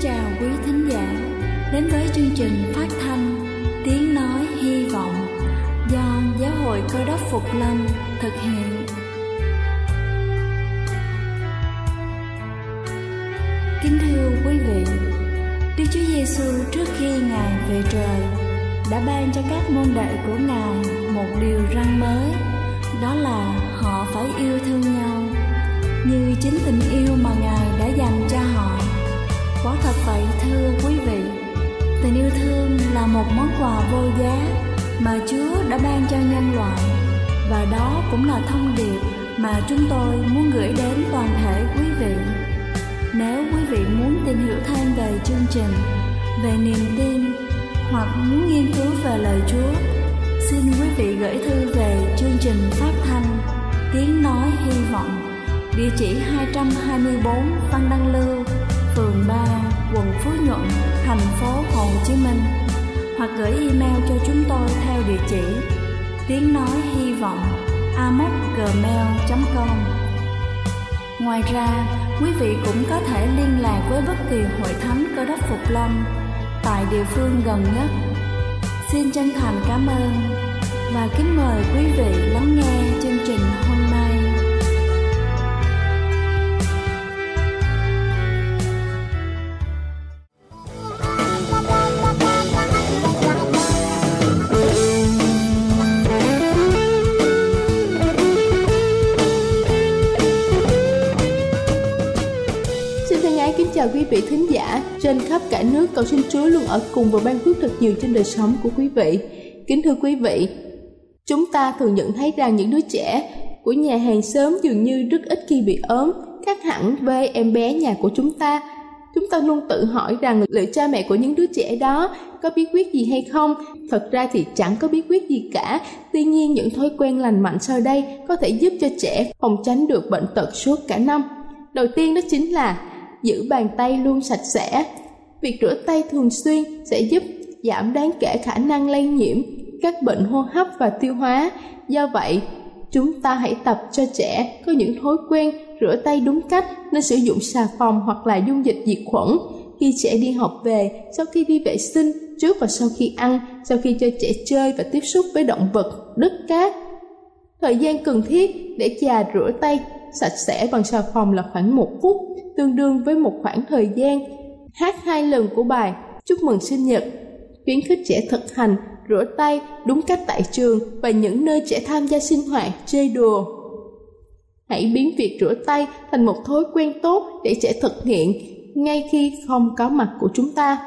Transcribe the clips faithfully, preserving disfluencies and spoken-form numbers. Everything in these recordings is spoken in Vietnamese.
chào quý thính giả đến với chương trình phát thanh Tiếng Nói Hy Vọng do Giáo hội Cơ Đốc Phục Lâm thực hiện. Kính thưa quý vị, Đức Chúa Giêsu trước khi Ngài về trời đã ban cho các môn đệ của Ngài một điều răn mới, đó là họ phải yêu thương nhau như chính tình yêu mà Ngài đã dành cho họ. Quả thật vậy thưa quý vị, tình yêu thương là một món quà vô giá mà Chúa đã ban cho nhân loại, và đó cũng là thông điệp mà chúng tôi muốn gửi đến toàn thể quý vị. Nếu quý vị muốn tìm hiểu thêm về chương trình, về niềm tin hoặc muốn nghiên cứu về lời Chúa, xin quý vị gửi thư về chương trình phát thanh Tiếng Nói Hy Vọng, địa chỉ hai trăm hai mươi tư Văn Đăng Lưu, phường ba, quận Phú Nhuận, thành phố Hồ Chí Minh, hoặc gửi email cho chúng tôi theo địa chỉ tiếng nói hy vọng a m o c gmail chấm com. Ngoài ra, quý vị cũng có thể liên lạc với bất kỳ hội thánh Cơ Đốc Phục Lâm tại địa phương gần nhất. Xin chân thành cảm ơn và kính mời quý vị lắng nghe chương trình hôm nay. Chào quý vị thính giả trên khắp cả nước, cầu xin Chúa luôn ở cùng và ban phước thật nhiều trên đời sống của quý vị. Kính thưa quý vị, chúng ta thường nhận thấy rằng những đứa trẻ của nhà hàng xóm dường như rất ít khi bị ốm, khác hẳn với em bé nhà của chúng ta. Chúng ta luôn tự hỏi rằng liệu cha mẹ của những đứa trẻ đó có bí quyết gì hay không? Thật ra thì chẳng có bí quyết gì cả. Tuy nhiên, những thói quen lành mạnh sau đây có thể giúp cho trẻ phòng tránh được bệnh tật suốt cả năm. Đầu tiên đó chính là giữ bàn tay luôn sạch sẽ. Việc rửa tay thường xuyên sẽ giúp giảm đáng kể khả năng lây nhiễm các bệnh hô hấp và tiêu hóa. Do vậy, chúng ta hãy tập cho trẻ có những thói quen rửa tay đúng cách, nên sử dụng xà phòng hoặc là dung dịch diệt khuẩn khi trẻ đi học về, sau khi đi vệ sinh, trước và sau khi ăn, sau khi cho trẻ chơi và tiếp xúc với động vật, đất cát. Thời gian cần thiết để già rửa tay sạch sẽ bằng xà phòng là khoảng một phút, tương đương với một khoảng thời gian hát hai lần của bài chúc mừng sinh nhật. Khuyến khích trẻ thực hành rửa tay đúng cách tại trường và những nơi trẻ tham gia sinh hoạt, chơi đùa. Hãy biến việc rửa tay thành một thói quen tốt để trẻ thực hiện ngay khi không có mặt của chúng ta.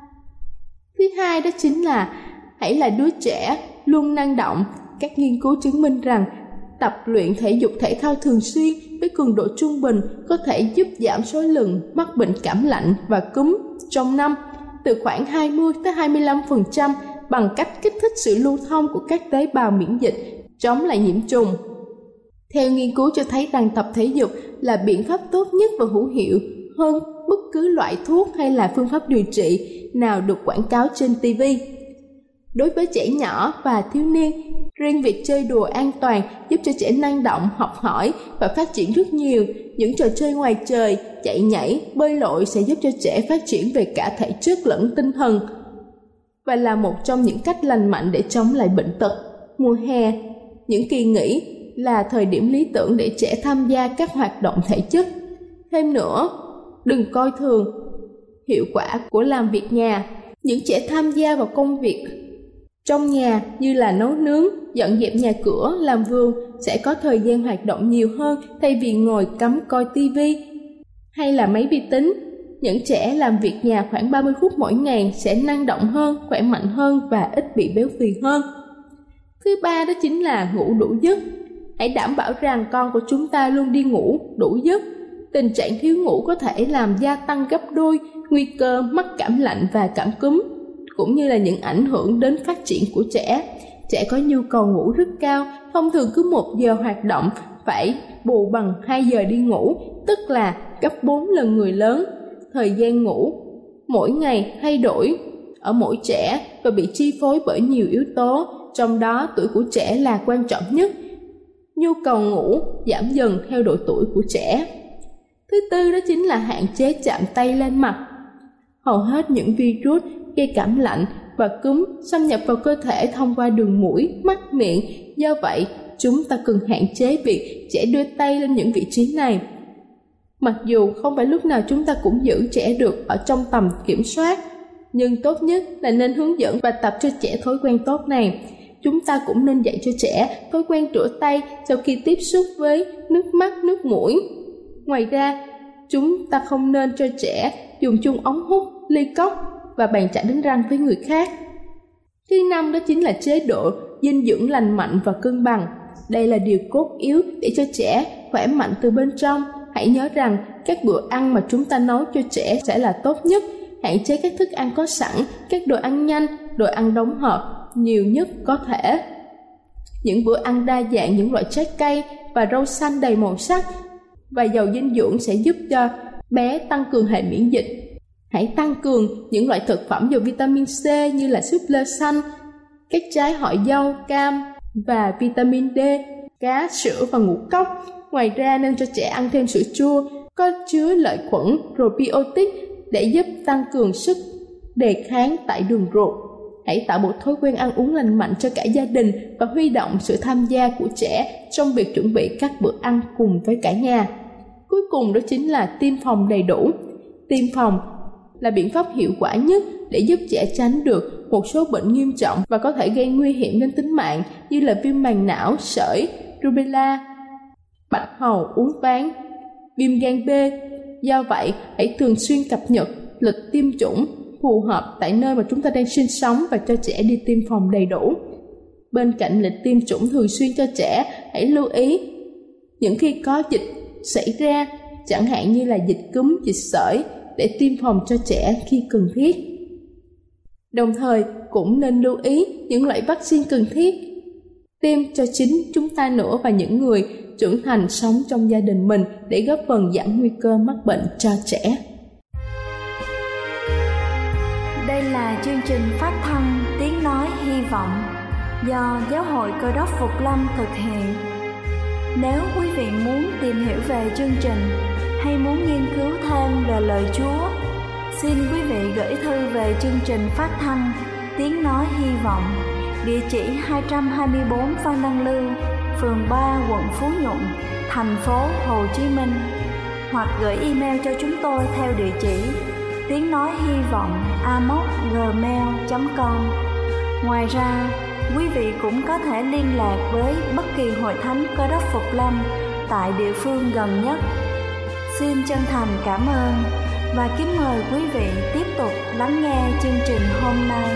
Thứ hai đó chính là hãy là đứa trẻ luôn năng động. Các nghiên cứu chứng minh rằng tập luyện thể dục thể thao thường xuyên với cường độ trung bình có thể giúp giảm số lần mắc bệnh cảm lạnh và cúm trong năm từ khoảng hai mươi tới hai mươi lăm phần trăm bằng cách kích thích sự lưu thông của các tế bào miễn dịch chống lại nhiễm trùng. Theo nghiên cứu cho thấy rằng tập thể dục là biện pháp tốt nhất và hữu hiệu hơn bất cứ loại thuốc hay là phương pháp điều trị nào được quảng cáo trên ti vi. Đối với trẻ nhỏ và thiếu niên, riêng việc chơi đùa an toàn giúp cho trẻ năng động, học hỏi và phát triển rất nhiều. Những trò chơi ngoài trời, chạy nhảy, bơi lội sẽ giúp cho trẻ phát triển về cả thể chất lẫn tinh thần và là một trong những cách lành mạnh để chống lại bệnh tật. Mùa hè, những kỳ nghỉ là thời điểm lý tưởng để trẻ tham gia các hoạt động thể chất. Thêm nữa, đừng coi thường hiệu quả của làm việc nhà. Những trẻ tham gia vào công việc trong nhà như là nấu nướng, dọn dẹp nhà cửa, làm vườn sẽ có thời gian hoạt động nhiều hơn thay vì ngồi cắm coi tivi hay là máy vi tính. Những trẻ làm việc nhà khoảng ba mươi phút mỗi ngày sẽ năng động hơn, khỏe mạnh hơn và ít bị béo phì hơn. Thứ ba đó chính là ngủ đủ giấc. Hãy đảm bảo rằng con của chúng ta luôn đi ngủ đủ giấc. Tình trạng thiếu ngủ có thể làm gia tăng gấp đôi nguy cơ mắc cảm lạnh và cảm cúm, cũng như là những ảnh hưởng đến phát triển của trẻ. Trẻ có nhu cầu ngủ rất cao, thông thường cứ một giờ hoạt động phải bù bằng hai giờ đi ngủ, tức là gấp bốn lần người lớn. Thời gian ngủ mỗi ngày thay đổi ở mỗi trẻ và bị chi phối bởi nhiều yếu tố, trong đó tuổi của trẻ là quan trọng nhất. Nhu cầu ngủ giảm dần theo độ tuổi của trẻ. Thứ tư đó chính là hạn chế chạm tay lên mặt. Hầu hết những virus gây cảm lạnh và cúm xâm nhập vào cơ thể thông qua đường mũi, mắt, miệng. Do vậy, chúng ta cần hạn chế việc trẻ đưa tay lên những vị trí này. Mặc dù không phải lúc nào chúng ta cũng giữ trẻ được ở trong tầm kiểm soát, nhưng tốt nhất là nên hướng dẫn và tập cho trẻ thói quen tốt này. Chúng ta cũng nên dạy cho trẻ thói quen rửa tay sau khi tiếp xúc với nước mắt, nước mũi. Ngoài ra, chúng ta không nên cho trẻ dùng chung ống hút, ly cốc và bàn chải đánh răng với người khác. Thứ năm đó chính là chế độ dinh dưỡng lành mạnh và cân bằng. Đây là điều cốt yếu để cho trẻ khỏe mạnh từ bên trong. Hãy nhớ rằng các bữa ăn mà chúng ta nấu cho trẻ sẽ là tốt nhất. Hạn chế các thức ăn có sẵn, các đồ ăn nhanh, đồ ăn đóng hộp nhiều nhất có thể. Những bữa ăn đa dạng những loại trái cây và rau xanh đầy màu sắc và giàu dinh dưỡng sẽ giúp cho bé tăng cường hệ miễn dịch. Hãy tăng cường những loại thực phẩm giàu vitamin C như là súp lơ xanh, các trái họ dâu, cam và vitamin D, cá, sữa và ngũ cốc. Ngoài ra nên cho trẻ ăn thêm sữa chua có chứa lợi khuẩn probiotic để giúp tăng cường sức đề kháng tại đường ruột. Hãy tạo một thói quen ăn uống lành mạnh cho cả gia đình và huy động sự tham gia của trẻ trong việc chuẩn bị các bữa ăn cùng với cả nhà. Cuối cùng đó chính là tiêm phòng đầy đủ. Tiêm phòng là biện pháp hiệu quả nhất để giúp trẻ tránh được một số bệnh nghiêm trọng và có thể gây nguy hiểm đến tính mạng như là viêm màng não, sởi, rubella, bạch hầu, uốn ván, viêm gan B. Do vậy, hãy thường xuyên cập nhật lịch tiêm chủng phù hợp tại nơi mà chúng ta đang sinh sống và cho trẻ đi tiêm phòng đầy đủ. Bên cạnh lịch tiêm chủng thường xuyên cho trẻ, hãy lưu ý những khi có dịch xảy ra, chẳng hạn như là dịch cúm, dịch sởi, để tiêm phòng cho trẻ khi cần thiết. Đồng thời cũng nên lưu ý những loại vaccine cần thiết tiêm cho chính chúng ta nữa và những người trưởng thành sống trong gia đình mình để góp phần giảm nguy cơ mắc bệnh cho trẻ. Đây là chương trình phát thanh Tiếng Nói Hy Vọng do Giáo hội Cơ đốc Phục Lâm thực hiện. Nếu quý vị muốn tìm hiểu về chương trình hay muốn nghiên cứu thêm về lời Chúa, xin quý vị gửi thư về chương trình phát thanh Tiếng Nói Hy Vọng, địa chỉ hai trăm hai mươi bốn Phan Đăng Lưu, phường ba, quận Phú Nhuận, thành phố Hồ Chí Minh, hoặc gửi email cho chúng tôi theo địa chỉ tiếng nói hy vọng a m o c gmail chấm com. Ngoài ra, quý vị cũng có thể liên lạc với bất kỳ hội thánh Cơ đốc Phục Lâm tại địa phương gần nhất. Xin chân thành cảm ơn và kính mời quý vị tiếp tục lắng nghe chương trình hôm nay.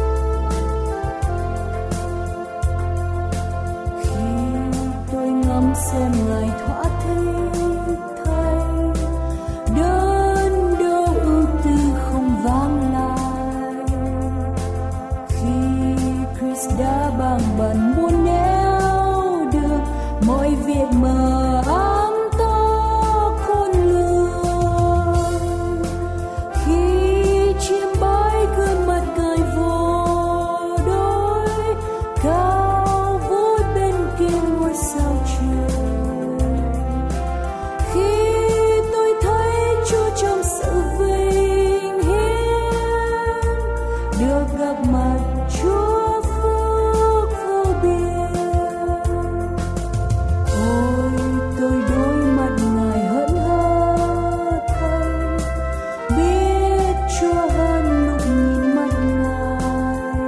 Ngắm đón xem Ngài thỏa thích thay. Đớn đau ưu tư không vang lại khi Christ đã bằng bần muôn nẻo được mọi việc mờ ám to khôn lường. Khi chiêm bái gương mặt Ngài vô đối cao vút bên kia ngôi sao trời. Khi tôi thấy Chúa trong sự vinh hiển, được gặp mặt Chúa phước vô biên. Ôi tôi đối mặt Ngài hớn hở thay, biết Chúa hơn lúc nhìn mặt Ngài.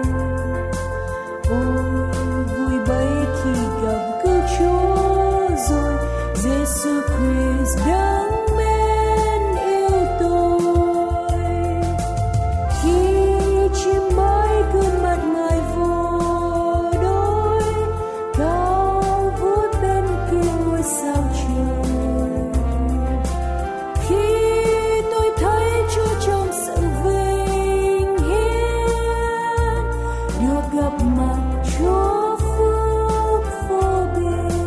Ôi vui bấy khi gặp cứu Chúa rồi, Giêsu Christ đấng mến yêu tôi. Khi chiêm bái gương mặt Ngài vô đối cao vút bên kia ngôi sao trời. Khi tôi thấy Chúa trong sự vinh hiển, được gặp mặt Chúa phước vô biên.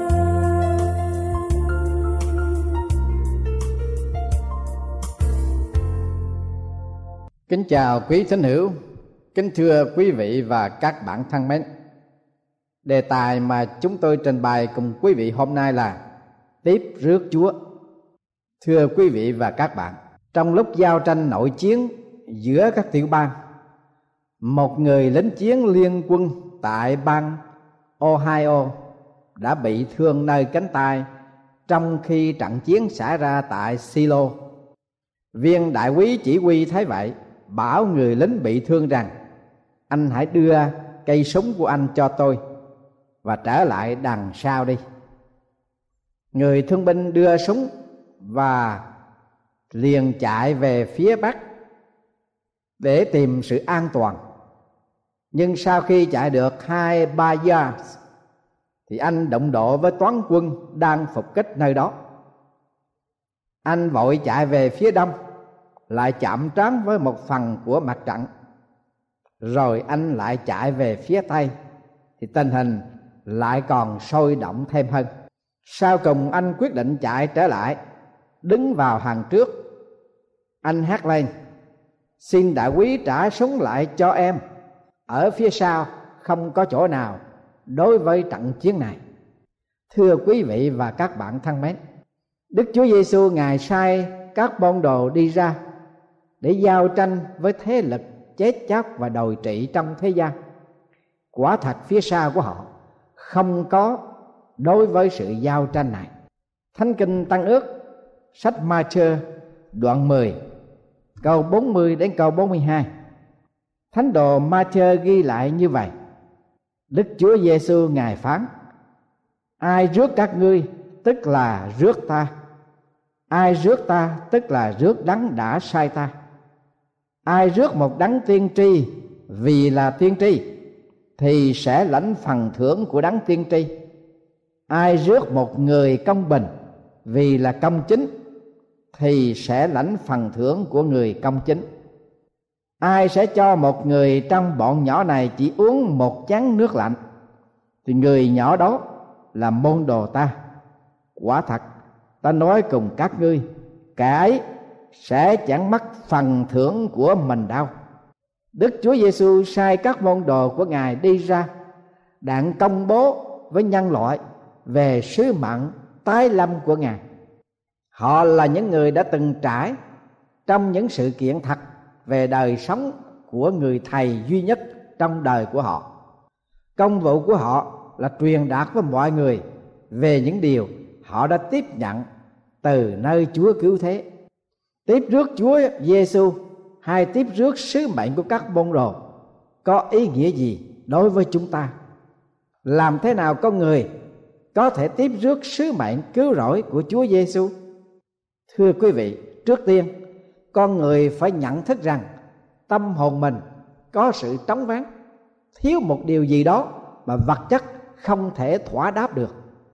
Kính chào quý thính hữu, kính thưa quý vị và các bạn thân mến. Đề tài mà chúng tôi trình bày cùng quý vị hôm nay là tiếp rước Chúa. Thưa quý vị và các bạn, trong lúc giao tranh nội chiến giữa các tiểu bang, một người lính chiến liên quân tại bang Ohio đã bị thương nơi cánh tay trong khi trận chiến xảy ra tại Silo. Viên đại úy chỉ huy thấy vậy, bảo người lính bị thương rằng: anh hãy đưa cây súng của anh cho tôi và trở lại đằng sau đi. Người thương binh đưa súng và liền chạy về phía bắc để tìm sự an toàn. Nhưng sau khi chạy được hai ba yards thì anh đụng độ với toán quân đang phục kích nơi đó. Anh vội chạy về phía đông, lại chạm trán với một phần của mặt trận. Rồi anh lại chạy về phía tây, thì tình hình lại còn sôi động thêm hơn. Sau cùng anh quyết định chạy trở lại, đứng vào hàng trước. Anh hét lên: xin đại úy trả súng lại cho em, ở phía sau không có chỗ nào đối với trận chiến này. Thưa quý vị và các bạn thân mến, Đức Chúa Giêsu Ngài sai các môn đồ đi ra để giao tranh với thế lực chết chóc và đồi trị trong thế gian. Quả thật phía sau của họ không có đối với sự giao tranh này. Thánh Kinh Tân Ước, sách Ma-thơ đoạn mười, câu bốn mươi đến câu bốn mươi hai. Thánh đồ Ma-thơ ghi lại như vậy: Đức Chúa Giêsu Ngài phán: ai rước các ngươi, tức là rước ta; ai rước ta, tức là rước đấng đã sai ta. Ai rước một đấng tiên tri vì là tiên tri, thì sẽ lãnh phần thưởng của đấng tiên tri. Ai rước một người công bình vì là công chính, thì sẽ lãnh phần thưởng của người công chính. Ai sẽ cho một người trong bọn nhỏ này chỉ uống một chén nước lạnh, thì người nhỏ đó là môn đồ ta. Quả thật ta nói cùng các ngươi, kẻ ấy sẽ chẳng mất phần thưởng của mình đâu. Đức Chúa Giêsu sai các môn đồ của Ngài đi ra, đặng công bố với nhân loại về sứ mệnh tái lâm của Ngài. Họ là những người đã từng trải trong những sự kiện thật về đời sống của người thầy duy nhất trong đời của họ. Công vụ của họ là truyền đạt với mọi người về những điều họ đã tiếp nhận từ nơi Chúa cứu thế. Tiếp rước Chúa Giêsu hay tiếp rước sứ mệnh của các môn đồ có ý nghĩa gì đối với chúng ta? Làm thế nào con người có thể tiếp rước sứ mệnh cứu rỗi của Chúa Giêsu? Thưa quý vị, trước tiên con người phải nhận thức rằng tâm hồn mình có sự trống vắng, thiếu một điều gì đó mà vật chất không thể thỏa đáp được.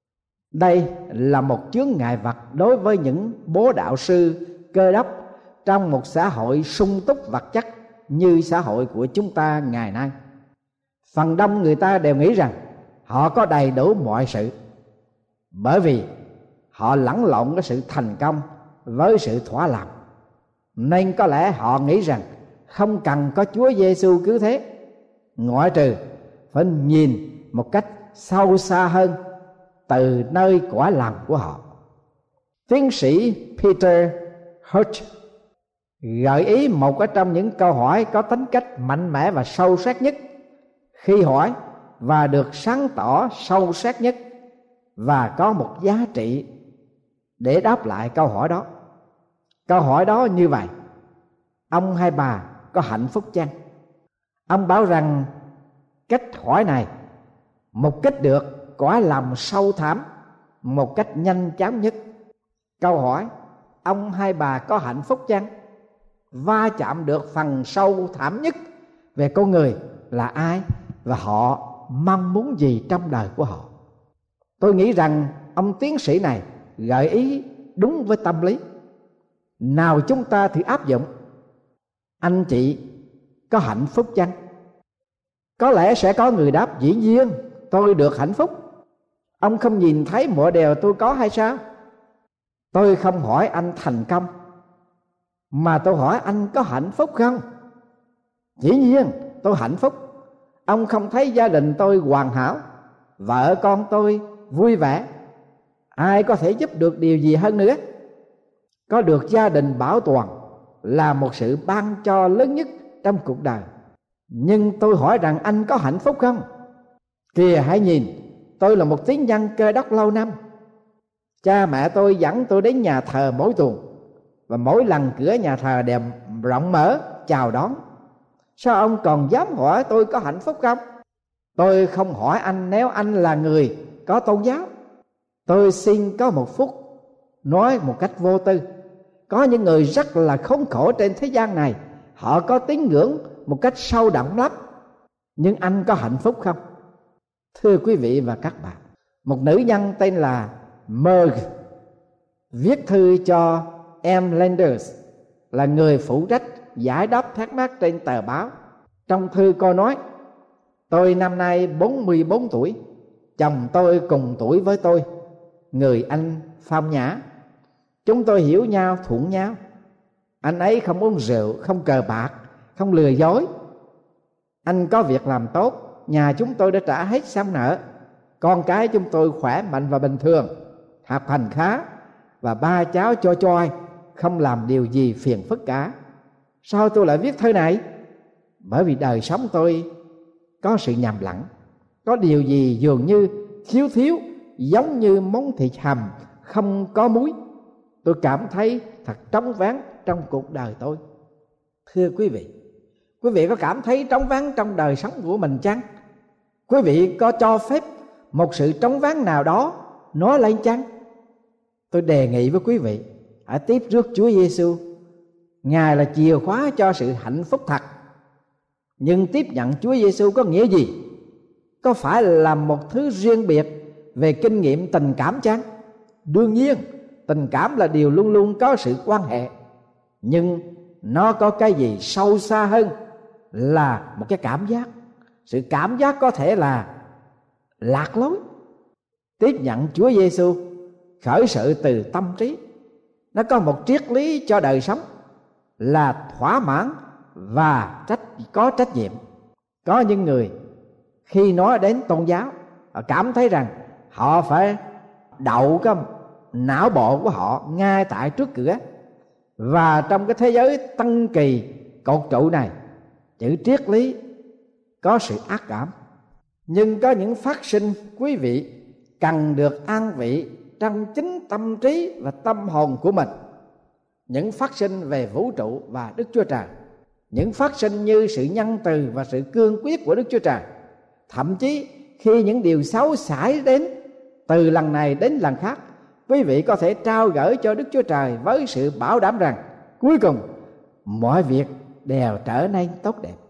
Đây là một chướng ngại vật đối với những bố đạo sư Cơ Đốc trong một xã hội sung túc vật chất như xã hội của chúng ta ngày nay. Phần đông người ta đều nghĩ rằng họ có đầy đủ mọi sự, bởi vì họ lẫn lộn cái sự thành công với sự thỏa lòng. Nên có lẽ họ nghĩ rằng không cần có Chúa Giêsu cứu thế, ngoại trừ phải nhìn một cách sâu xa hơn từ nơi cõi lòng của họ. Tiến sĩ Peter Hurt gợi ý một trong những câu hỏi có tính cách mạnh mẽ và sâu sắc nhất khi hỏi, và được sáng tỏ sâu sắc nhất, và có một giá trị để đáp lại câu hỏi đó. Câu hỏi đó như vậy: ông hay bà có hạnh phúc chăng? Ông bảo rằng cách hỏi này mục kích được cõi lòng sâu thẳm một cách nhanh chóng nhất. Câu hỏi ông hay bà có hạnh phúc chăng va chạm được phần sâu thẳm nhất về con người là ai và họ mong muốn gì trong đời của họ. Tôi nghĩ rằng ông tiến sĩ này gợi ý đúng với tâm lý. Nào chúng ta thử áp dụng. Anh chị có hạnh phúc chăng? Có lẽ sẽ có người đáp: dĩ nhiên tôi được hạnh phúc. Ông không nhìn thấy mọi điều tôi có hay sao? Tôi không hỏi anh thành công, mà tôi hỏi anh có hạnh phúc không? Dĩ nhiên tôi hạnh phúc. Ông không thấy gia đình tôi hoàn hảo, vợ con tôi vui vẻ, ai có thể giúp được điều gì hơn nữa? Có được gia đình bảo toàn là một sự ban cho lớn nhất trong cuộc đời. Nhưng tôi hỏi rằng anh có hạnh phúc không? Kìa hãy nhìn, tôi là một tín nhân Cơ Đốc lâu năm. Cha mẹ tôi dẫn tôi đến nhà thờ mỗi tuần, và mỗi lần cửa nhà thờ đều rộng mở chào đón. Sao ông còn dám hỏi tôi có hạnh phúc không? Tôi không hỏi anh nếu anh là người có tôn giáo. Tôi xin có một phút nói một cách vô tư. Có những người rất là khốn khổ trên thế gian này, họ có tín ngưỡng một cách sâu đậm lắm. Nhưng anh có hạnh phúc không? Thưa quý vị và các bạn, một nữ nhân tên là Merge viết thư cho em Landers, là người phụ trách giải đáp thắc mắc trên tờ báo. Trong thư cô nói: tôi năm nay bốn mươi bốn tuổi, chồng tôi cùng tuổi với tôi, người anh Phong Nhã. Chúng tôi hiểu nhau, thuận nhau. Anh ấy không uống rượu, không cờ bạc, không lừa dối. Anh có việc làm tốt, nhà chúng tôi đã trả hết xong nợ. Con cái chúng tôi khỏe mạnh và bình thường, học hành khá, và ba cháu cho choi, không làm điều gì phiền phức cả. Sao tôi lại viết thư này? Bởi vì đời sống tôi có sự nhầm lẫn, có điều gì dường như thiếu thiếu, giống như món thịt hầm không có muối. Tôi cảm thấy thật trống vắng trong cuộc đời tôi. Thưa quý vị, quý vị có cảm thấy trống vắng trong đời sống của mình chăng? Quý vị có cho phép một sự trống vắng nào đó nói lên chăng? Tôi đề nghị với quý vị hãy tiếp rước Chúa Giêsu. Ngài là chìa khóa cho sự hạnh phúc thật. Nhưng tiếp nhận Chúa Giêsu có nghĩa gì? Có phải là một thứ riêng biệt về kinh nghiệm tình cảm chăng? Đương nhiên, tình cảm là điều luôn luôn có sự quan hệ, nhưng nó có cái gì sâu xa hơn là một cái cảm giác. Sự cảm giác có thể là lạc lối. Tiếp nhận Chúa Giêsu khởi sự từ tâm trí. Nó có một triết lý cho đời sống là thỏa mãn và trách, có trách nhiệm. Có những người khi nói đến tôn giáo, họ cảm thấy rằng họ phải đậu cái não bộ của họ ngay tại trước cửa. Và trong cái thế giới tân kỳ cột trụ này, chữ triết lý có sự ác cảm. Nhưng có những phát sinh quý vị cần được an vị trong chính tâm trí và tâm hồn của mình. Những phát sinh về vũ trụ và Đức Chúa Trời, những phát sinh như sự nhân từ và sự cương quyết của Đức Chúa Trời. Thậm chí khi những điều xấu xảy đến từ lần này đến lần khác, quý vị có thể trao gửi cho Đức Chúa Trời với sự bảo đảm rằng cuối cùng mọi việc đều trở nên tốt đẹp.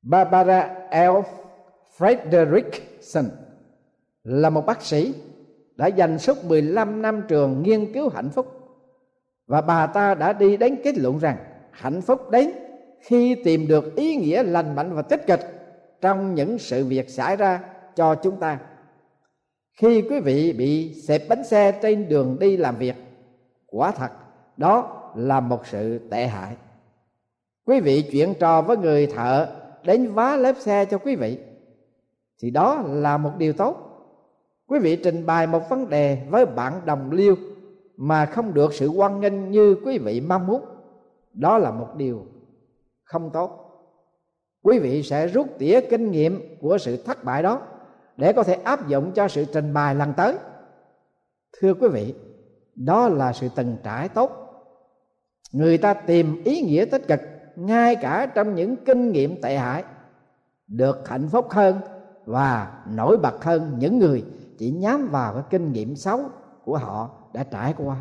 Barbara L. Fredrickson là một bác sĩ đã dành suốt mười lăm năm trường nghiên cứu hạnh phúc, và bà ta đã đi đến kết luận rằng hạnh phúc đến khi tìm được ý nghĩa lành mạnh và tích cực trong những sự việc xảy ra cho chúng ta. Khi quý vị bị xẹp bánh xe trên đường đi làm việc, quả thật đó là một sự tệ hại. Quý vị chuyện trò với người thợ đến vá lớp xe cho quý vị, thì đó là một điều tốt. Quý vị trình bày một vấn đề với bạn đồng liêu mà không được sự hoan nghênh như quý vị mong muốn, đó là một điều không tốt. Quý vị sẽ rút tỉa kinh nghiệm của sự thất bại đó để có thể áp dụng cho sự trình bày lần tới. Thưa quý vị, đó là sự từng trải tốt. Người ta tìm ý nghĩa tích cực ngay cả trong những kinh nghiệm tệ hại, được hạnh phúc hơn và nổi bật hơn những người chỉ nhắm vào cái kinh nghiệm xấu của họ đã trải qua.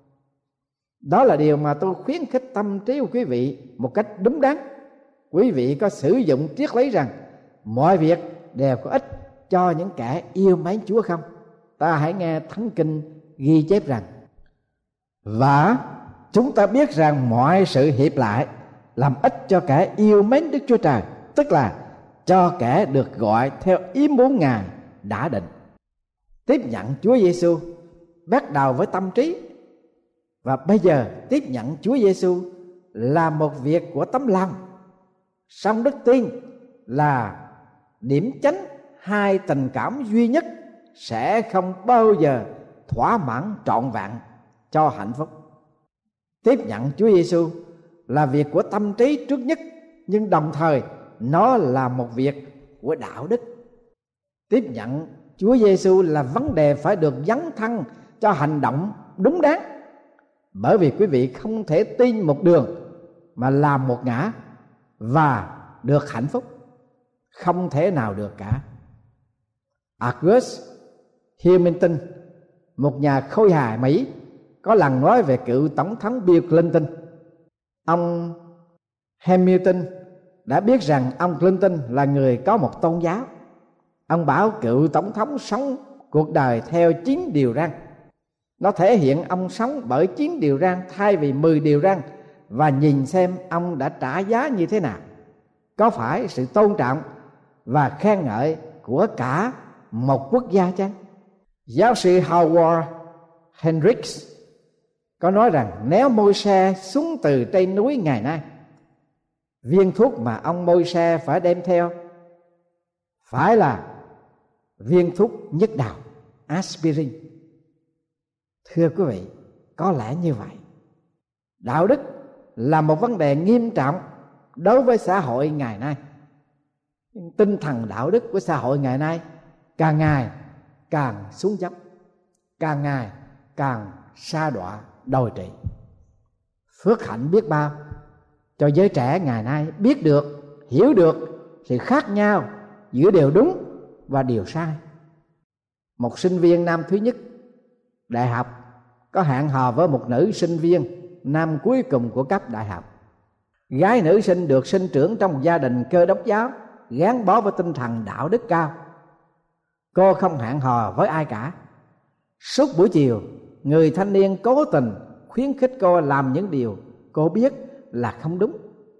Đó là điều mà tôi khuyến khích tâm trí của quý vị một cách đúng đắn. Quý vị có sử dụng triết lý rằng mọi việc đều có ích cho những kẻ yêu mến Chúa không? Ta hãy nghe Thánh Kinh ghi chép rằng: và chúng ta biết rằng mọi sự hiệp lại làm ích cho kẻ yêu mến Đức Chúa Trời, tức là cho kẻ được gọi theo ý muốn Ngài đã định. Tiếp nhận Chúa Giêsu bắt đầu với tâm trí, và bây giờ tiếp nhận Chúa Giêsu là một việc của tấm lòng. Song đức tin là điểm chánh hai tình cảm duy nhất sẽ không bao giờ thỏa mãn trọn vẹn cho hạnh phúc. Tiếp nhận Chúa Giêsu là việc của tâm trí trước nhất, nhưng đồng thời nó là một việc của đạo đức. Tiếp nhận Chúa Giêsu là vấn đề phải được dấn thân cho hành động đúng đắn, bởi vì quý vị không thể tin một đường mà làm một ngã và được hạnh phúc. Không thể nào được cả. August Hamilton, một nhà khôi hài Mỹ, có lần nói về cựu tổng thống Bill Clinton. Ông Hamilton đã biết rằng ông Clinton là người có một tôn giáo. Ông bảo cựu tổng thống sống cuộc đời theo chín điều răn. Nó thể hiện ông sống bởi chín điều răn thay vì mười điều răn, và nhìn xem ông đã trả giá như thế nào. Có phải sự tôn trọng và khen ngợi của cả một quốc gia chăng? Giáo sư Howard Hendricks có nói rằng nếu Môi-se xuống từ trên núi ngày nay, viên thuốc mà ông Môi-se phải đem theo phải là viên thuốc nhức đầu, aspirin. Thưa quý vị, có lẽ như vậy. Đạo đức là một vấn đề nghiêm trọng đối với xã hội ngày nay. Nhưng tinh thần đạo đức của xã hội ngày nay càng ngày càng xuống dốc, càng ngày càng sa đọa đồi trụy. Phước hạnh biết bao cho giới trẻ ngày nay biết được, hiểu được sự khác nhau giữa điều đúng và điều sai. Một sinh viên năm thứ nhất đại học có hẹn hò với một nữ sinh viên năm cuối cùng của cấp đại học. Gái nữ sinh được sinh trưởng trong một gia đình Cơ Đốc giáo gắn bó với tinh thần đạo đức cao. Cô không hẹn hò với ai cả. Suốt buổi chiều, người thanh niên cố tình khuyến khích cô làm những điều cô biết là không đúng,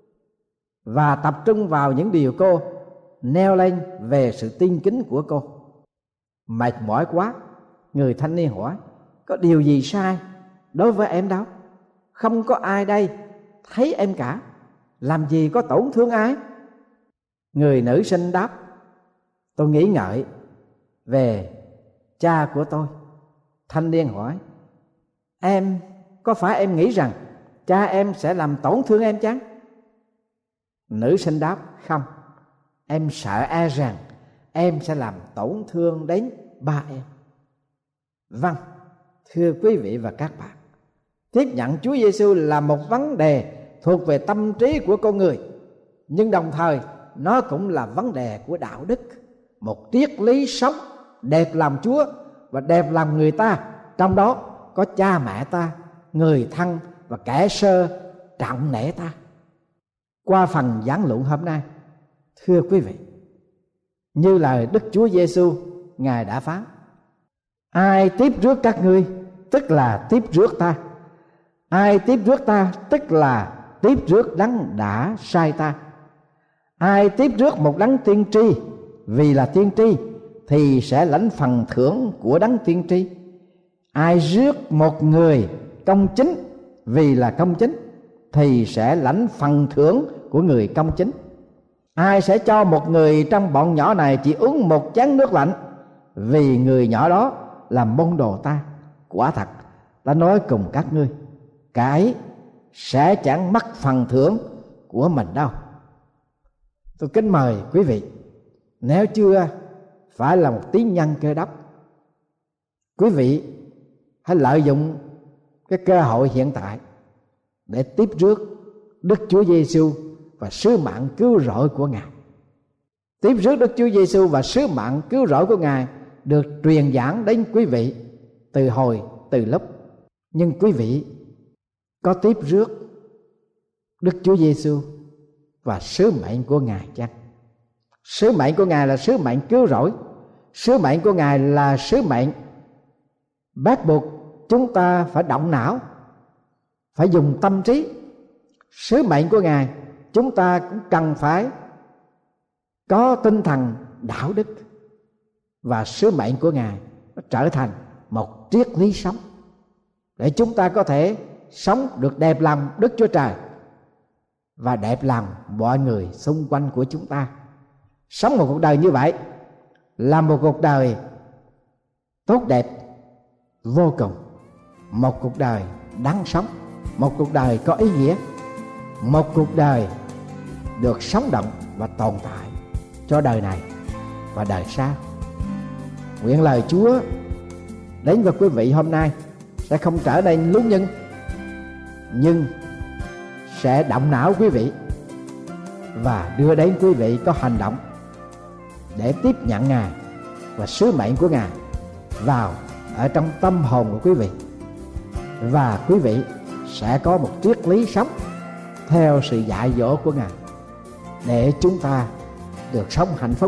và tập trung vào những điều cô nêu lên về sự tin kính của cô. Mệt mỏi quá, người thanh niên hỏi: có điều gì sai đối với em đâu? Không có ai đây thấy em cả, làm gì có tổn thương ai? Người nữ sinh đáp: tôi nghĩ ngợi về cha của tôi. Thanh niên hỏi: em có phải em nghĩ rằng cha em sẽ làm tổn thương em chăng? Nữ sinh đáp: không, em sợ e rằng em sẽ làm tổn thương đến ba em. Vâng, thưa quý vị và các bạn, tiếp nhận Chúa Giêsu là một vấn đề thuộc về tâm trí của con người, nhưng đồng thời nó cũng là vấn đề của đạo đức, một triết lý sống đẹp lòng Chúa và đẹp lòng người ta, trong đó có cha mẹ ta, người thân và kẻ sơ trọng nể ta. Qua phần giảng luận hôm nay, thưa quý vị, như lời Đức Chúa Giêsu Ngài đã phán: Ai tiếp rước các ngươi, tức là tiếp rước ta. Ai tiếp rước ta, tức là tiếp rước đấng đã sai ta. Ai tiếp rước một đấng tiên tri vì là tiên tri, thì sẽ lãnh phần thưởng của đấng tiên tri. Ai rước một người công chính vì là công chính, thì sẽ lãnh phần thưởng của người công chính. Ai sẽ cho một người trong bọn nhỏ này chỉ uống một chén nước lạnh, vì người nhỏ đó là môn đồ ta. Quả thật ta nói cùng các ngươi, cái sẽ chẳng mất phần thưởng của mình đâu. Tôi kính mời quý vị, nếu chưa phải là một tín nhân Cơ Đốc, quý vị hãy lợi dụng cái cơ hội hiện tại để tiếp rước Đức Chúa Giêsu và sứ mạng cứu rỗi của Ngài. Tiếp rước Đức Chúa Giêsu và sứ mạng cứu rỗi của Ngài được truyền giảng đến quý vị từ hồi từ lúc. Nhưng quý vị có tiếp rước Đức Chúa Giêsu và sứ mệnh của Ngài chăng? Sứ mệnh của Ngài là sứ mệnh cứu rỗi. Sứ mệnh của Ngài là sứ mệnh bắt buộc chúng ta phải động não, phải dùng tâm trí. Sứ mệnh của Ngài chúng ta cũng cần phải có tinh thần đạo đức. Và sứ mệnh của Ngài nó trở thành một triết lý sống để chúng ta có thể sống được đẹp lòng Đức Chúa Trời và đẹp lòng mọi người xung quanh của chúng ta. Sống một cuộc đời như vậy là một cuộc đời tốt đẹp vô cùng, một cuộc đời đáng sống, một cuộc đời có ý nghĩa, một cuộc đời được sống động và tồn tại cho đời này và đời sau. Nguyện lời Chúa đến với quý vị hôm nay sẽ không trở nên lún nhân, nhưng sẽ động não quý vị và đưa đến quý vị có hành động để tiếp nhận Ngài và sứ mệnh của Ngài vào ở trong tâm hồn của quý vị. Và quý vị sẽ có một triết lý sống theo sự dạy dỗ của Ngài để chúng ta được sống hạnh phúc.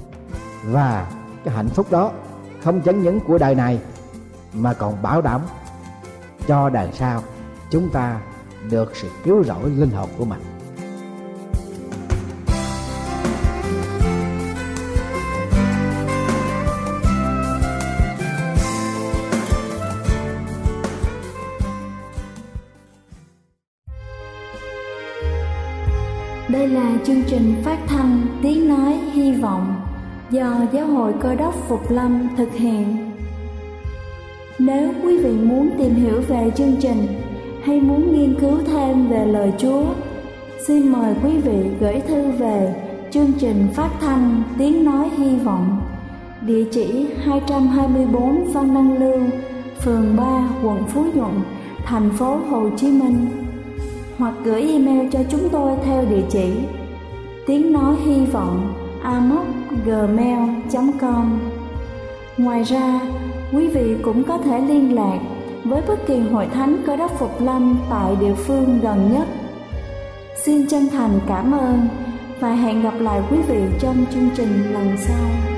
Và cái hạnh phúc đó không chỉ những của đời này mà còn bảo đảm cho đời sau chúng ta được sự cứu rỗi linh hồn của mình. Đây là chương trình phát thanh Tiếng Nói Hy Vọng do Giáo hội Cơ Đốc Phục Lâm thực hiện. Nếu quý vị muốn tìm hiểu về chương trình hay muốn nghiên cứu thêm về lời Chúa, xin mời quý vị gửi thư về chương trình phát thanh Tiếng Nói Hy Vọng, địa chỉ hai trăm hai mươi bốn Phan Đăng Lưu, phường ba, quận Phú Nhuận, thành phố Hồ Chí Minh, hoặc gửi email cho chúng tôi theo địa chỉ tiếng nói hy vọng a m o c gmail chấm com. Ngoài ra, quý vị cũng có thể liên lạc với bất kỳ hội thánh Cơ Đốc Phục Lâm tại địa phương gần nhất. Xin chân thành cảm ơn và hẹn gặp lại quý vị trong chương trình lần sau.